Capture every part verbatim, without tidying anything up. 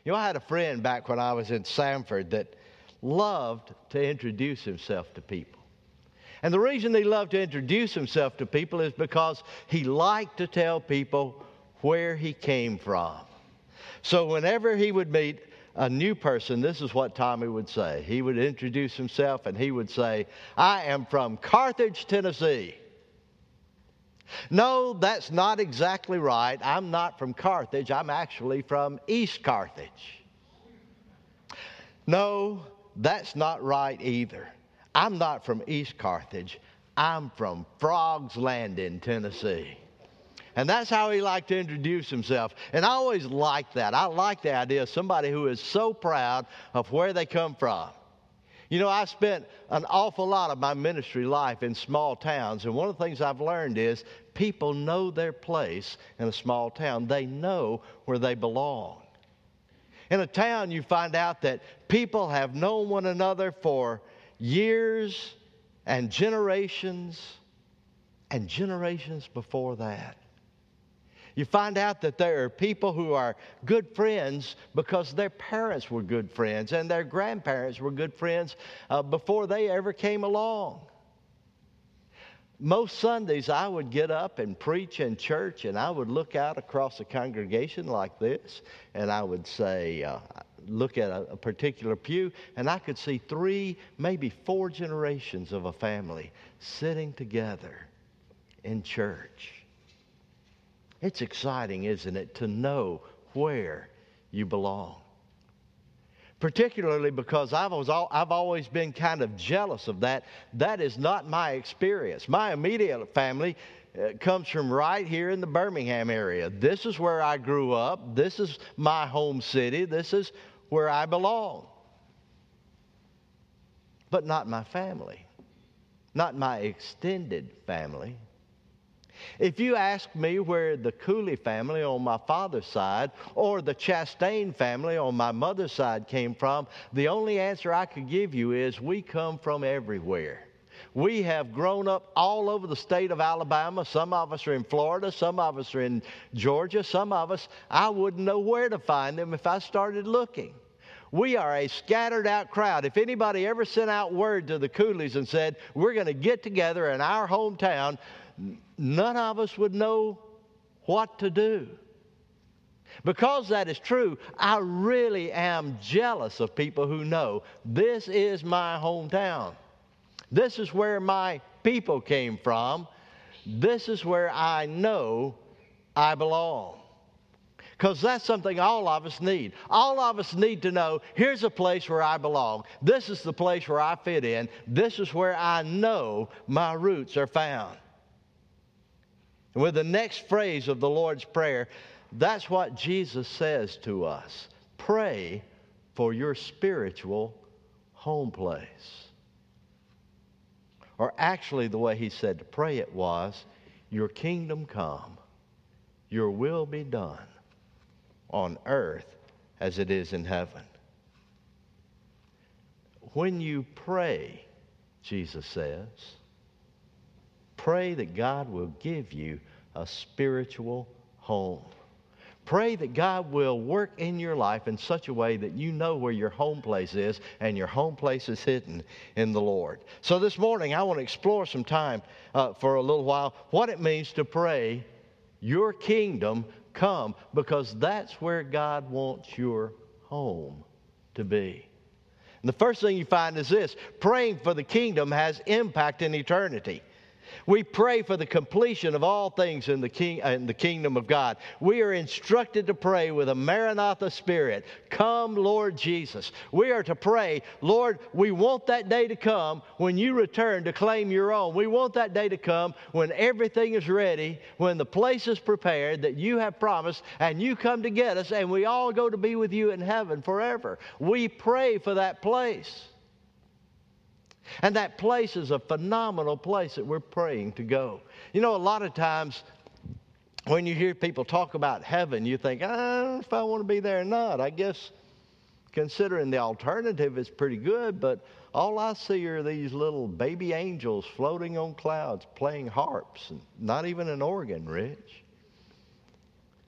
You know, I had a friend back when I was in Sanford that loved to introduce himself to people. And the reason he loved to introduce himself to people is because he liked to tell people where he came from. So whenever he would meet a new person, this is what Tommy would say. He would introduce himself and he would say, "I am from Carthage, Tennessee." No, that's not exactly right. I'm not from Carthage. I'm actually from East Carthage. No, that's not right either. I'm not from East Carthage. I'm from Frog's Landing, Tennessee. And that's how he liked to introduce himself. And I always liked that. I like the idea of somebody who is so proud of where they come from. You know, I spent an awful lot of my ministry life in small towns. And one of the things I've learned is people know their place in a small town. They know where they belong. In a town, you find out that people have known one another for years and generations and generations before that. You find out that there are people who are good friends because their parents were good friends and their grandparents were good friends uh, before they ever came along. Most Sundays I would get up and preach in church, and I would look out across a congregation like this, and I would say, uh, look at a, a particular pew, and I could see three, maybe four generations of a family sitting together in church. It's exciting, isn't it, to know where you belong. Particularly because I've always, I've always been kind of jealous of that. That is not my experience. My immediate family uh, comes from right here in the Birmingham area. This is where I grew up. This is my home city. This is where I belong. But not my family. Not my extended family. If you ask me where the Cooley family on my father's side or the Chastain family on my mother's side came from, the only answer I could give you is we come from everywhere. We have grown up all over the state of Alabama. Some of us are in Florida. Some of us are in Georgia. Some of us, I wouldn't know where to find them if I started looking. We are a scattered out crowd. If anybody ever sent out word to the Cooleys and said, we're going to get together in our hometown, none of us would know what to do. Because that is true, I really am jealous of people who know this is my hometown. This is where my people came from. This is where I know I belong. Because that's something all of us need. All of us need to know, here's a place where I belong. This is the place where I fit in. This is where I know my roots are found. And with the next phrase of the Lord's Prayer, that's what Jesus says to us. Pray for your spiritual home place. Or actually, the way he said to pray it was, your kingdom come, your will be done on earth as it is in heaven. When you pray, Jesus says, pray that God will give you a spiritual home. Pray that God will work in your life in such a way that you know where your home place is, and your home place is hidden in the Lord. So this morning, I want to explore some time uh, for a little while what it means to pray, your kingdom come, because that's where God wants your home to be. And the first thing you find is this: praying for the kingdom has impact in eternity. We pray for the completion of all things in the, king, in the kingdom of God. We are instructed to pray with a Maranatha spirit. Come, Lord Jesus. We are to pray, Lord, we want that day to come when you return to claim your own. We want that day to come when everything is ready, when the place is prepared that you have promised, and you come to get us, and we all go to be with you in heaven forever. We pray for that place. And that place is a phenomenal place that we're praying to go. You know, a lot of times when you hear people talk about heaven, you think, I don't know if I want to be there or not. I guess considering the alternative is pretty good, but all I see are these little baby angels floating on clouds playing harps, and not even an organ, Rich.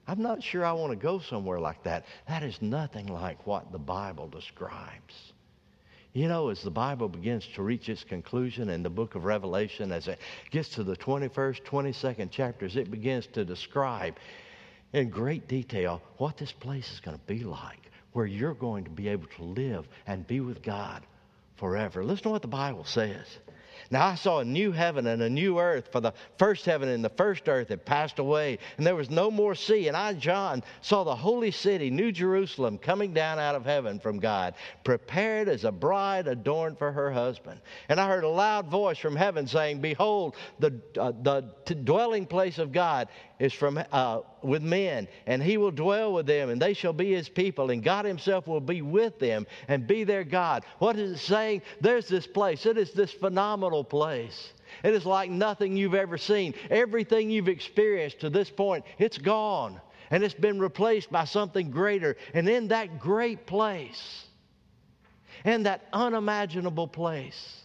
I'm not sure I want to go somewhere like that. That is nothing like what the Bible describes. You know, as the Bible begins to reach its conclusion in the book of Revelation, as it gets to the twenty-first, twenty-second chapters, it begins to describe in great detail what this place is going to be like, where you're going to be able to live and be with God forever. Listen to what the Bible says. Now I saw a new heaven and a new earth, for the first heaven and the first earth had passed away, and there was no more sea. And I, John, saw the holy city, New Jerusalem, coming down out of heaven from God, prepared as a bride adorned for her husband. And I heard a loud voice from heaven saying, Behold, the, uh, the t- dwelling place of God is from uh, with men, and he will dwell with them, and they shall be his people, and God himself will be with them and be their God. What is it saying? There's this place. It is this phenomenal place. It is like nothing you've ever seen. Everything you've experienced to this point, it's gone, and it's been replaced by something greater. And in that great place, in that unimaginable place,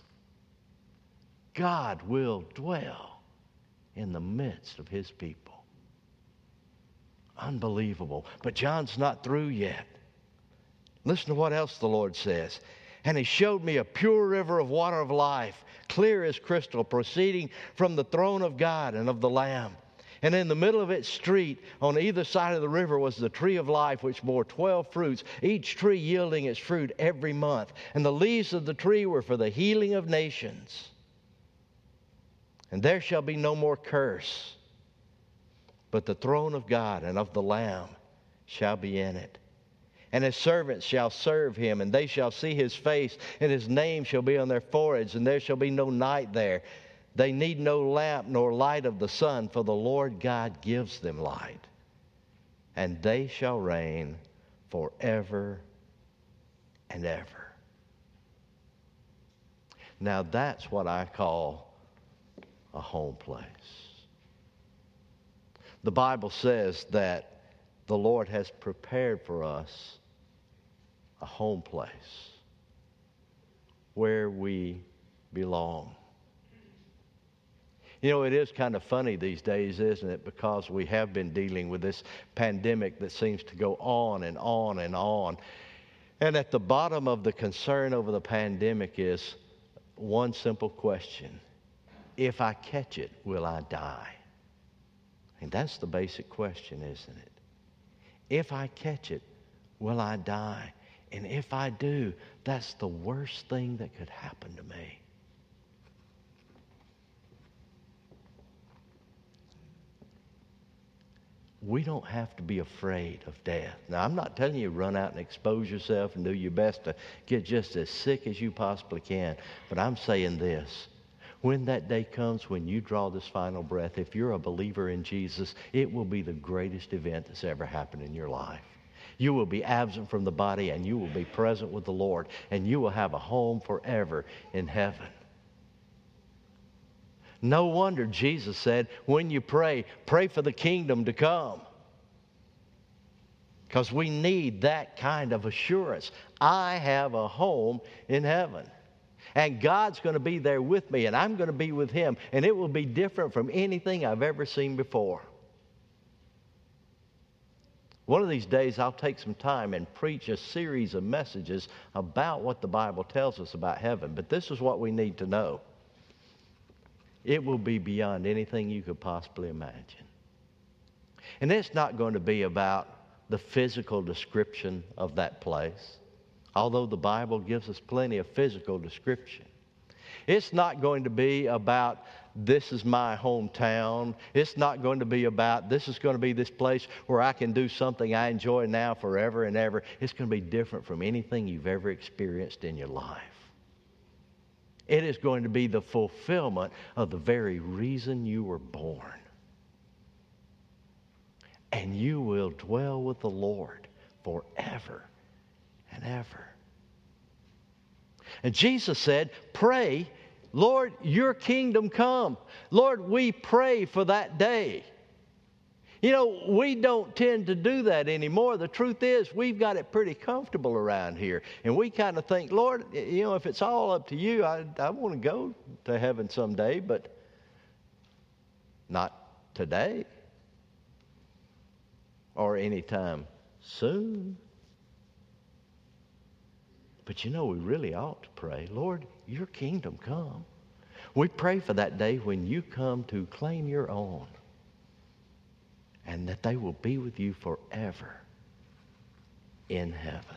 God will dwell in the midst of his people. Unbelievable. But John's not through yet. Listen to what else the Lord says. And he showed me a pure river of water of life, clear as crystal, proceeding from the throne of God and of the Lamb. And in the middle of its street, on either side of the river, was the tree of life, which bore twelve fruits, each tree yielding its fruit every month. And the leaves of the tree were for the healing of nations. And there shall be no more curse, but the throne of God and of the Lamb shall be in it. And his servants shall serve him, and they shall see his face, and his name shall be on their foreheads, and there shall be no night there. They need no lamp nor light of the sun, for the Lord God gives them light. And they shall reign forever and ever. Now that's what I call a home place. The Bible says that the Lord has prepared for us a home place where we belong. You know, it is kind of funny these days, isn't it? Because we have been dealing with this pandemic that seems to go on and on and on. And at the bottom of the concern over the pandemic is one simple question. If I catch it, will I die? And that's the basic question, isn't it? If I catch it, will I die? And if I do, that's the worst thing that could happen to me. We don't have to be afraid of death. Now, I'm not telling you run out and expose yourself and do your best to get just as sick as you possibly can. But I'm saying this. When that day comes, when you draw this final breath, if you're a believer in Jesus, it will be the greatest event that's ever happened in your life. You will be absent from the body, and you will be present with the Lord, and you will have a home forever in heaven. No wonder Jesus said, when you pray, pray for the kingdom to come. Because we need that kind of assurance. I have a home in heaven. And God's going to be there with me, and I'm going to be with him, and it will be different from anything I've ever seen before. One of these days, I'll take some time and preach a series of messages about what the Bible tells us about heaven. But this is what we need to know. It will be beyond anything you could possibly imagine. And it's not going to be about the physical description of that place, although the Bible gives us plenty of physical description. It's not going to be about this is my hometown. It's not going to be about this is going to be this place where I can do something I enjoy now forever and ever. It's going to be different from anything you've ever experienced in your life. It is going to be the fulfillment of the very reason you were born. And you will dwell with the Lord forever and ever. And Jesus said, pray, Lord, your kingdom come. Lord, we pray for that day. You know, we don't tend to do that anymore. The truth is, we've got it pretty comfortable around here. And we kind of think, Lord, you know, if it's all up to you, I, I want to go to heaven someday, but not today. or anytime soon. But you know, we really ought to pray, Lord, your kingdom come. We pray for that day when you come to claim your own, and that they will be with you forever in heaven.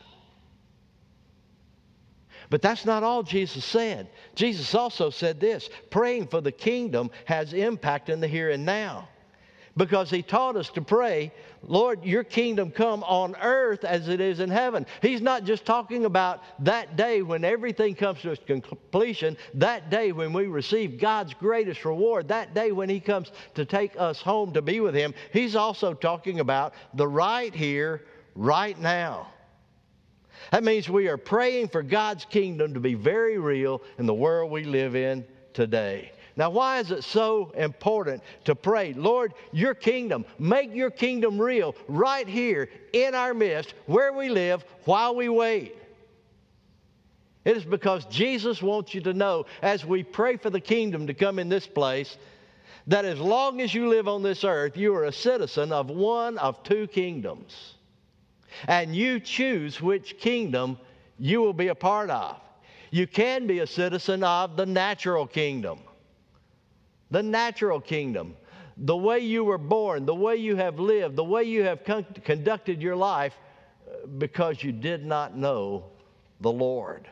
But that's not all Jesus said. Jesus also said this: praying for the kingdom has impact in the here and now. Because he taught us to pray, Lord, your kingdom come on earth as it is in heaven. He's not just talking about that day when everything comes to its completion, that day when we receive God's greatest reward, that day when he comes to take us home to be with him. He's also talking about the right here, right now. That means we are praying for God's kingdom to be very real in the world we live in today. Now, why is it so important to pray, Lord, your kingdom, make your kingdom real right here in our midst, where we live, while we wait? It is because Jesus wants you to know, as we pray for the kingdom to come in this place, that as long as you live on this earth, you are a citizen of one of two kingdoms. And you choose which kingdom you will be a part of. You can be a citizen of the natural kingdom. The natural kingdom, the way you were born, the way you have lived, the way you have con- conducted your life because you did not know the Lord.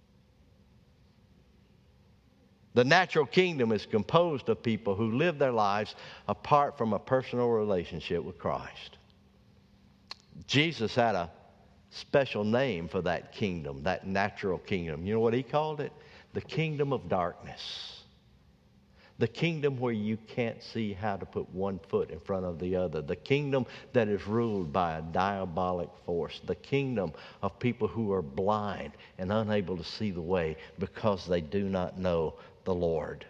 The natural kingdom is composed of people who live their lives apart from a personal relationship with Christ. Jesus had a special name for that kingdom, that natural kingdom. You know what he called it? The kingdom of darkness. The kingdom where you can't see how to put one foot in front of the other. The kingdom that is ruled by a diabolic force. The kingdom of people who are blind and unable to see the way because they do not know the Lord.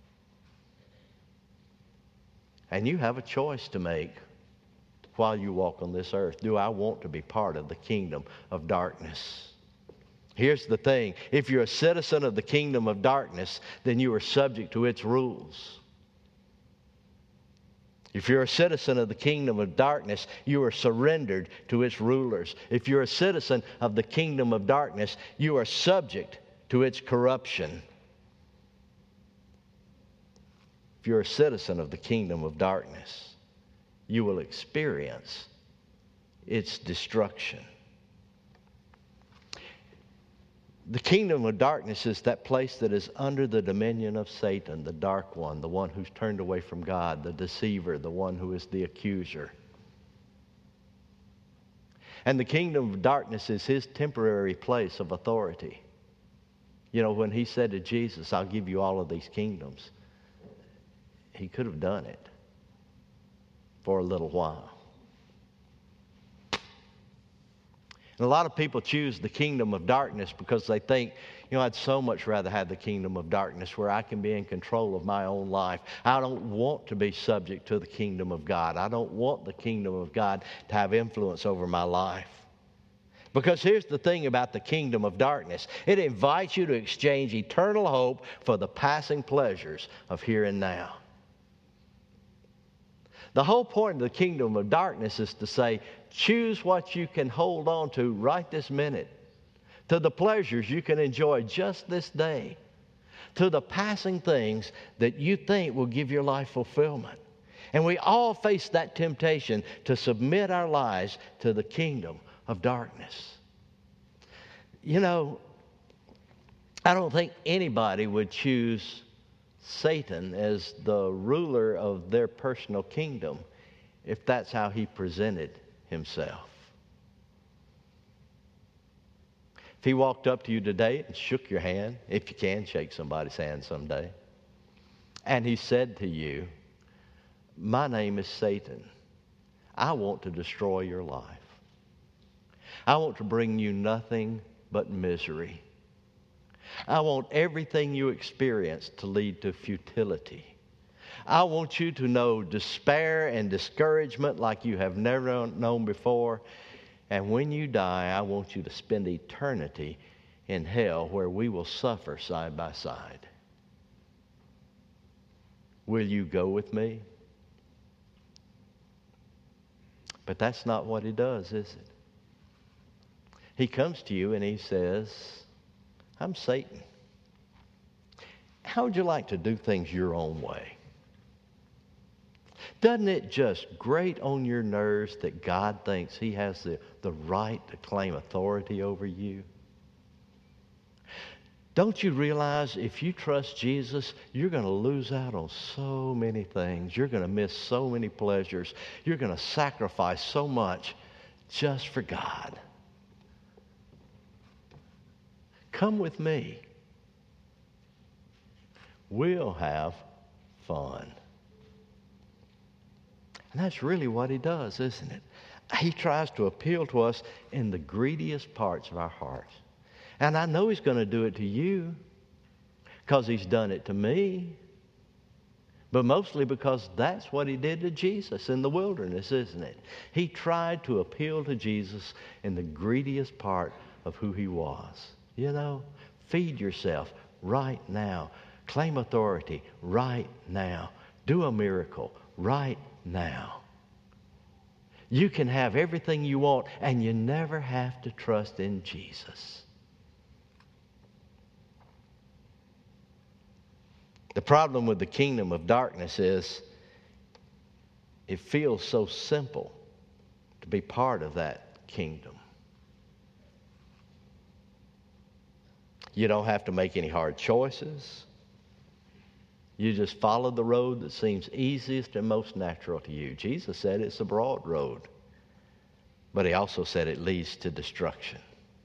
And you have a choice to make while you walk on this earth. Do I want to be part of the kingdom of darkness? Here's the thing. If you're a citizen of the kingdom of darkness, then you are subject to its rules. If you're a citizen of the kingdom of darkness, you are surrendered to its rulers. If you're a citizen of the kingdom of darkness, you are subject to its corruption. If you're a citizen of the kingdom of darkness, you will experience its destruction. The kingdom of darkness is that place that is under the dominion of Satan, the dark one, the one who's turned away from God, the deceiver, the one who is the accuser. And the kingdom of darkness is his temporary place of authority. You know, when he said to Jesus, I'll give you all of these kingdoms, he could have done it for a little while. And a lot of people choose the kingdom of darkness because they think, you know, I'd so much rather have the kingdom of darkness where I can be in control of my own life. I don't want to be subject to the kingdom of God. I don't want the kingdom of God to have influence over my life. Because here's the thing about the kingdom of darkness. It invites you to exchange eternal hope for the passing pleasures of here and now. The whole point of the kingdom of darkness is to say, choose what you can hold on to right this minute, to the pleasures you can enjoy just this day, to the passing things that you think will give your life fulfillment. And we all face that temptation to submit our lives to the kingdom of darkness. You know, I don't think anybody would choose Satan as the ruler of their personal kingdom if that's how he presented himself. If he walked up to you today and shook your hand, if you can shake somebody's hand someday, and he said to you, my name is Satan. I want to destroy your life. I want to bring you nothing but misery. I want everything you experience to lead to futility. I want you to know despair and discouragement like you have never known before. And when you die, I want you to spend eternity in hell where we will suffer side by side. Will you go with me? But that's not what he does, is it? He comes to you and he says, I'm Satan. How would you like to do things your own way? Doesn't it just grate on your nerves that God thinks he has the, the right to claim authority over you? Don't you realize if you trust Jesus, you're going to lose out on so many things. You're going to miss so many pleasures. You're going to sacrifice so much just for God. Come with me. We'll have fun. And that's really what he does, isn't it? He tries to appeal to us in the greediest parts of our hearts. And I know he's going to do it to you because he's done it to me. But mostly because that's what he did to Jesus in the wilderness, isn't it? He tried to appeal to Jesus in the greediest part of who he was. You know, feed yourself right now. Claim authority right now. Do a miracle right now. You can have everything you want, and you never have to trust in Jesus. The problem with the kingdom of darkness is it feels so simple to be part of that kingdom. You don't have to make any hard choices. You just follow the road that seems easiest and most natural to you. Jesus said it's a broad road, but he also said it leads to destruction.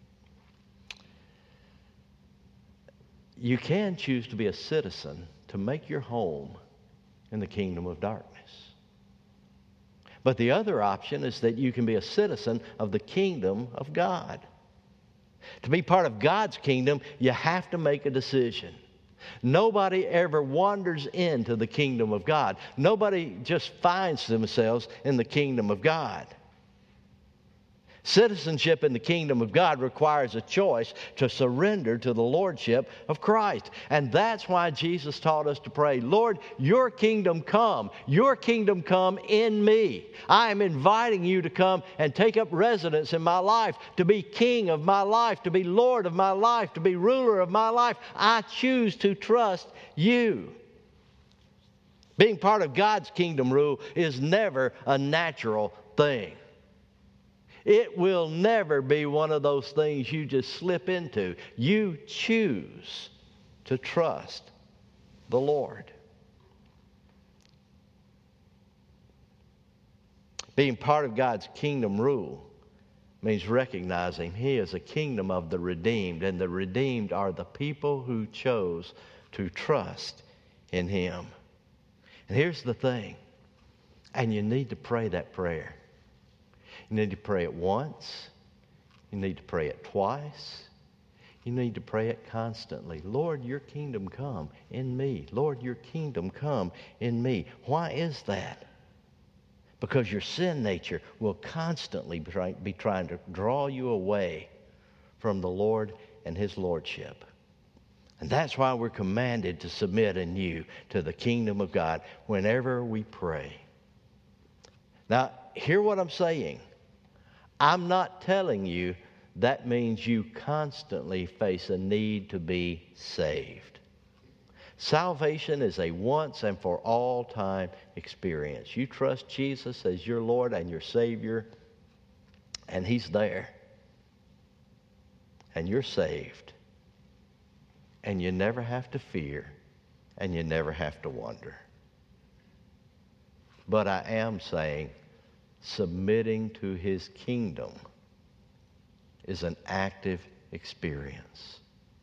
You can choose to be a citizen to make your home in the kingdom of darkness. But the other option is that you can be a citizen of the kingdom of God. To be part of God's kingdom, you have to make a decision. Nobody ever wanders into the kingdom of God. Nobody just finds themselves in the kingdom of God. Citizenship in the kingdom of God requires a choice to surrender to the lordship of Christ. And that's why Jesus taught us to pray, Lord, your kingdom come. Your kingdom come in me. I am inviting you to come and take up residence in my life, to be king of my life, to be Lord of my life, to be ruler of my life. I choose to trust you. Being part of God's kingdom rule is never a natural thing. It will never be one of those things you just slip into. You choose to trust the Lord. Being part of God's kingdom rule means recognizing He is a kingdom of the redeemed, and the redeemed are the people who chose to trust in Him. And here's the thing, and you need to pray that prayer. You need to pray it once. You need to pray it twice. You need to pray it constantly. Lord, your kingdom come in me. Lord, your kingdom come in me. Why is that? Because your sin nature will constantly be trying to draw you away from the Lord and His lordship. And that's why we're commanded to submit anew to the kingdom of God whenever we pray. Now, hear what I'm saying. I'm not telling you that means you constantly face a need to be saved. Salvation is a once and for all time experience. You trust Jesus as your Lord and your Savior, and He's there. And you're saved. And you never have to fear, and you never have to wonder. But I am saying, submitting to His kingdom is an active experience.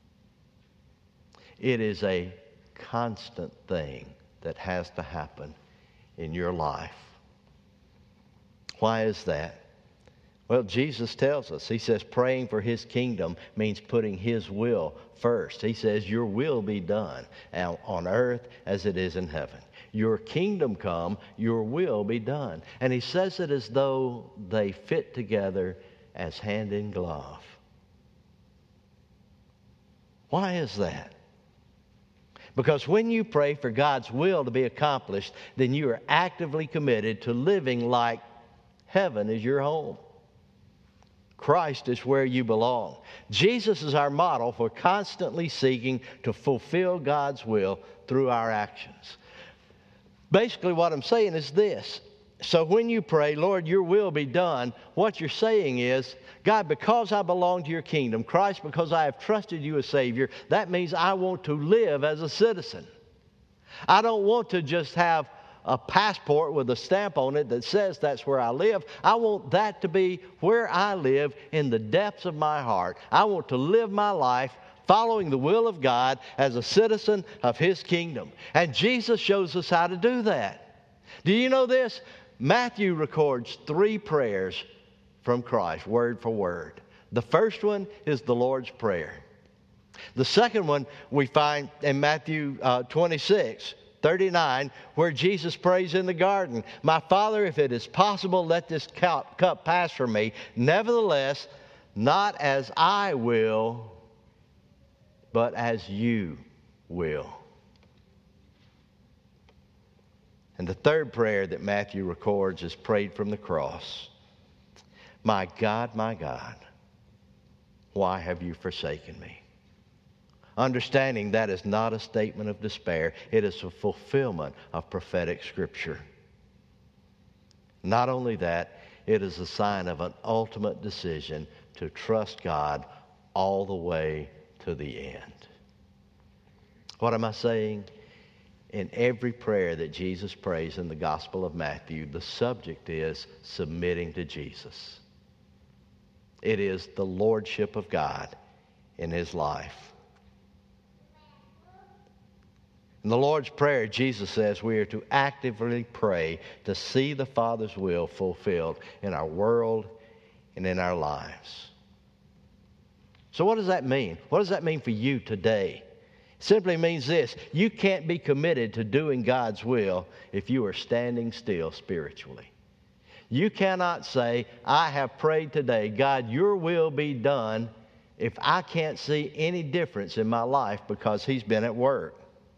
It is a constant thing that has to happen in your life. Why is that? Well, Jesus tells us, He says praying for His kingdom means putting His will first. He says, your will be done on earth as it is in heaven. Your kingdom come, your will be done. And He says it as though they fit together as hand in glove. Why is that? Because when you pray for God's will to be accomplished, then you are actively committed to living like Heaven is your home. Christ is where you belong. Jesus is our model for constantly seeking to fulfill God's will through our actions. Basically, what I'm saying is this. So when you pray, Lord, your will be done, what you're saying is, God, because I belong to your kingdom, Christ, because I have trusted you as Savior, that means I want to live as a citizen. I don't want to just have a passport with a stamp on it that says that's where I live. I want that to be where I live in the depths of my heart. I want to live my life following the will of God as a citizen of His kingdom. And Jesus shows us how to do that. Do you know this? Matthew records three prayers from Christ, word for word. The first one is the Lord's Prayer. The second one we find in Matthew uh, twenty-six, thirty-nine, where Jesus prays in the garden, My Father, if it is possible, let this cup, cup pass from me. Nevertheless, not as I will, but as you will. And the third prayer that Matthew records is prayed from the cross. My God, my God, why have you forsaken me? Understanding that is not a statement of despair. It is a fulfillment of prophetic Scripture. Not only that, it is a sign of an ultimate decision to trust God all the way to the end. What am I saying? In every prayer that Jesus prays in the Gospel of Matthew, the subject is submitting to Jesus. It is the lordship of God in his life. In the Lord's Prayer, Jesus says we are to actively pray to see the Father's will fulfilled in our world and in our lives. So what does that mean? What does that mean for you today? It simply means this: you can't be committed to doing God's will if you are standing still spiritually. You cannot say, I have prayed today, God, your will be done, if I can't see any difference in my life because he's been at work.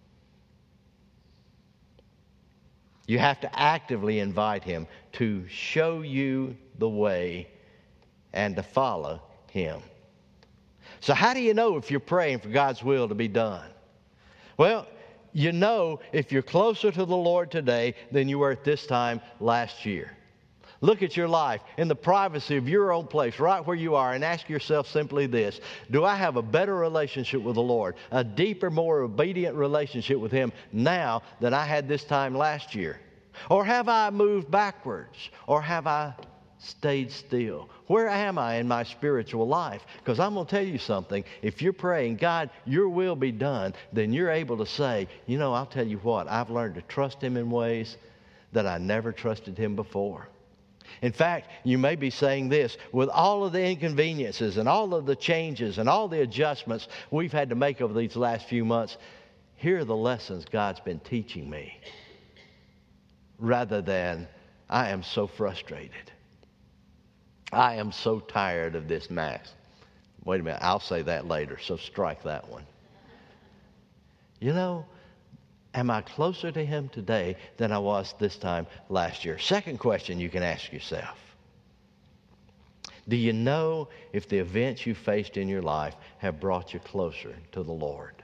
You have to actively invite him to show you the way and to follow him. So how do you know if you're praying for God's will to be done? Well, you know if you're closer to the Lord today than you were at this time last year. Look at your life in the privacy of your own place, right where you are, and ask yourself simply this: do I have a better relationship with the Lord, a deeper, more obedient relationship with him now than I had this time last year? Or have I moved backwards? Or have I stayed still? Where am I in my spiritual life? Because I'm going to tell you something. If you're praying, God, your will be done, then you're able to say, you know, I'll tell you what, I've learned to trust him in ways that I never trusted him before. In fact, you may be saying this: with all of the inconveniences and all of the changes and all the adjustments we've had to make over these last few months, here are the lessons God's been teaching me. Rather than, I am so frustrated. I am so tired of this mess. Wait a minute, I'll say that later, so strike that one. You know, am I closer to him today than I was this time last year? Second question you can ask yourself: do you know if the events you faced in your life have brought you closer to the Lord?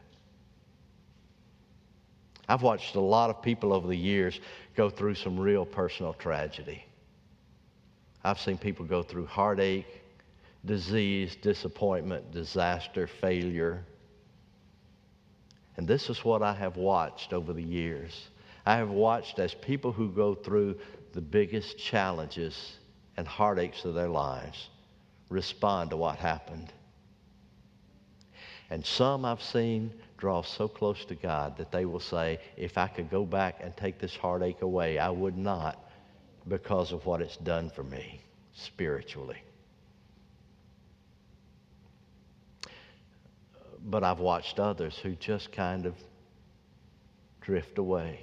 I've watched a lot of people over the years go through some real personal tragedy. I've seen people go through heartache, disease, disappointment, disaster, failure. And this is what I have watched over the years. I have watched as people who go through the biggest challenges and heartaches of their lives respond to what happened. And some I've seen draw so close to God that they will say, if I could go back and take this heartache away, I would not, because of what it's done for me spiritually. But I've watched others who just kind of drift away.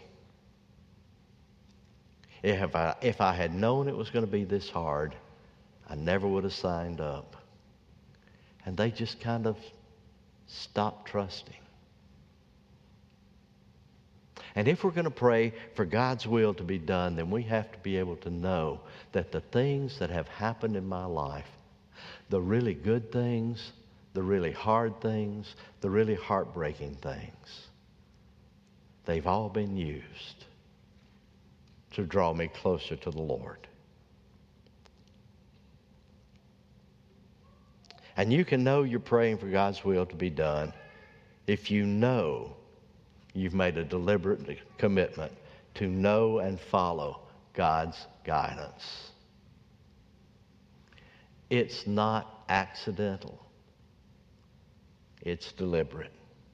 If I, if I had known it was going to be this hard, I never would have signed up. And they just kind of stopped trusting. And if we're going to pray for God's will to be done, then we have to be able to know that the things that have happened in my life, the really good things, the really hard things, the really heartbreaking things, they've all been used to draw me closer to the Lord. And you can know you're praying for God's will to be done if you know you've made a deliberate commitment to know and follow God's guidance. It's not accidental. It's deliberate.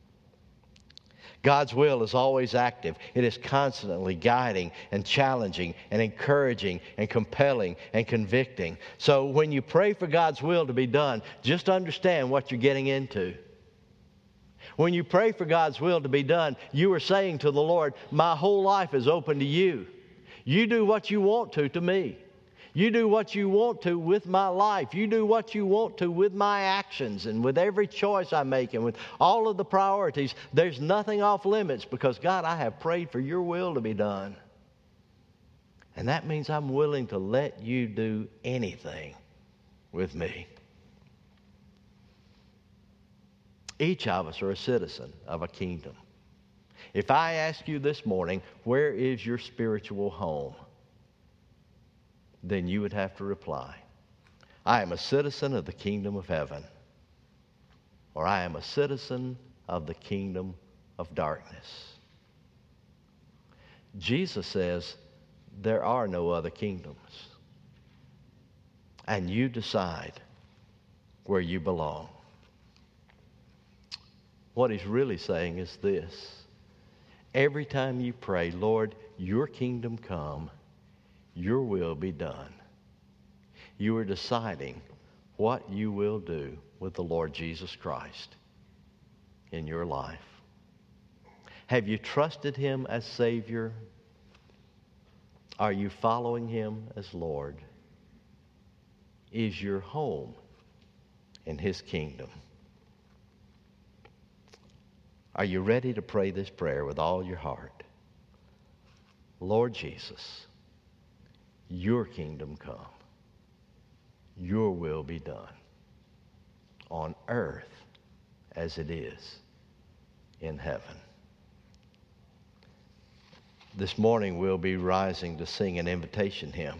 God's will is always active. It is constantly guiding and challenging and encouraging and compelling and convicting. So when you pray for God's will to be done, just understand what you're getting into. When you pray for God's will to be done, you are saying to the Lord, my whole life is open to you. You do what you want to to me. You do what you want to with my life. You do what you want to with my actions and with every choice I make and with all of the priorities. There's nothing off limits because, God, I have prayed for your will to be done. And that means I'm willing to let you do anything with me. Each of us are a citizen of a kingdom. If I ask you this morning, where is your spiritual home? Then you would have to reply, I am a citizen of the kingdom of heaven, or I am a citizen of the kingdom of darkness. Jesus says there are no other kingdoms. And you decide where you belong. What he's really saying is this. Every time you pray, Lord, your kingdom come, your will be done, you are deciding what you will do with the Lord Jesus Christ in your life. Have you trusted him as Savior? Are you following him as Lord? Is your home in his kingdom? Are you ready to pray this prayer with all your heart? Lord Jesus, your kingdom come. Your will be done on earth as it is in heaven. This morning we'll be rising to sing an invitation hymn,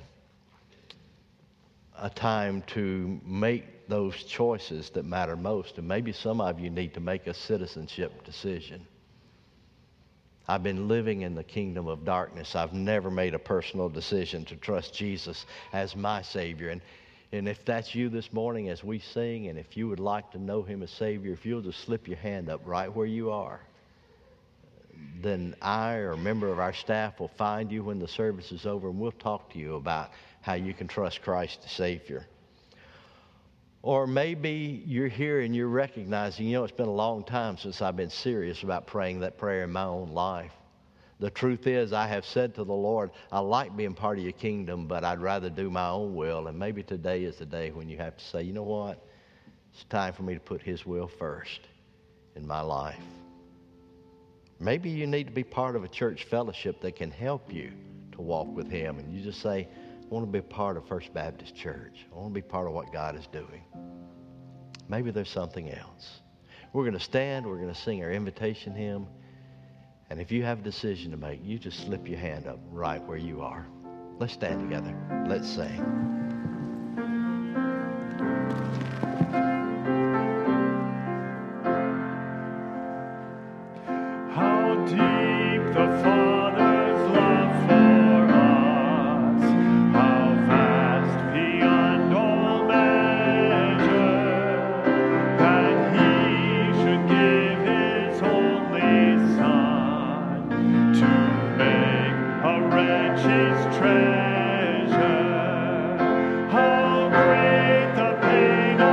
a time to make those choices that matter most. And maybe some of you need to make a citizenship decision. I've been living in the kingdom of darkness. I've never made a personal decision to trust Jesus as my Savior. And, and if that's you this morning as we sing, and if you would like to know him as Savior, if you'll just slip your hand up right where you are, then I or a member of our staff will find you when the service is over, and we'll talk to you about how you can trust Christ as Savior. Or maybe you're here and you're recognizing, you know, it's been a long time since I've been serious about praying that prayer in my own life. The truth is, I have said to the Lord, I like being part of your kingdom, but I'd rather do my own will. And maybe today is the day when you have to say, you know what? It's time for me to put his will first in my life. Maybe you need to be part of a church fellowship that can help you to walk with him. And you just say, I want to be a part of First Baptist Church. I want to be part of what God is doing. Maybe there's something else. We're going to stand. We're going to sing our invitation hymn. And if you have a decision to make, you just slip your hand up right where you are. Let's stand together. Let's sing. How deep the Father's love for us, how vast beyond all measure, that he should give his only Son to make a wretch his treasure. How great the pain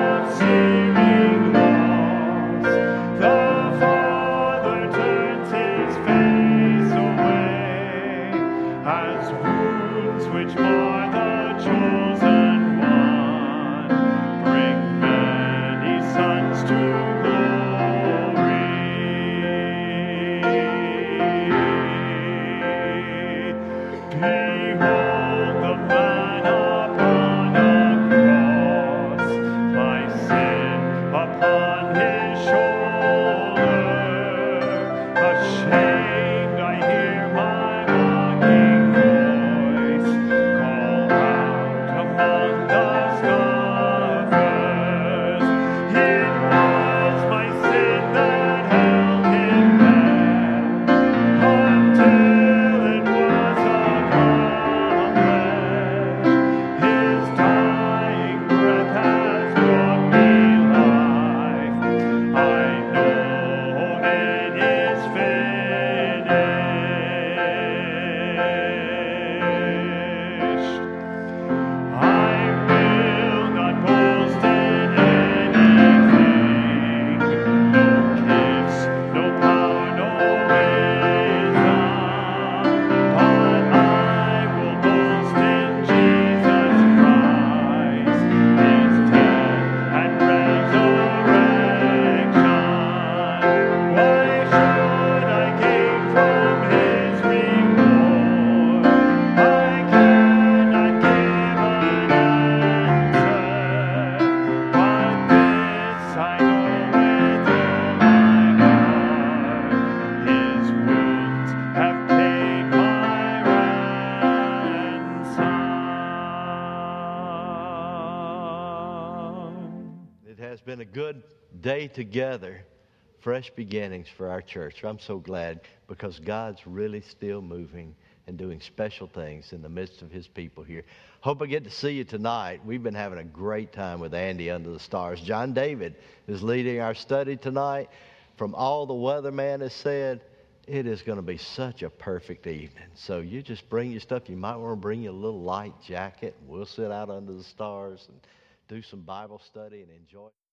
has been a good day together. Fresh beginnings for our church. I'm so glad because God's really still moving and doing special things in the midst of his people here. Hope I get to see you tonight. We've been having a great time with Andy under the stars. John David is leading our study tonight. From all the weatherman has said, it is going to be such a perfect evening. So you just bring your stuff. You might want to bring your little light jacket. We'll sit out under the stars and do some Bible study and enjoy.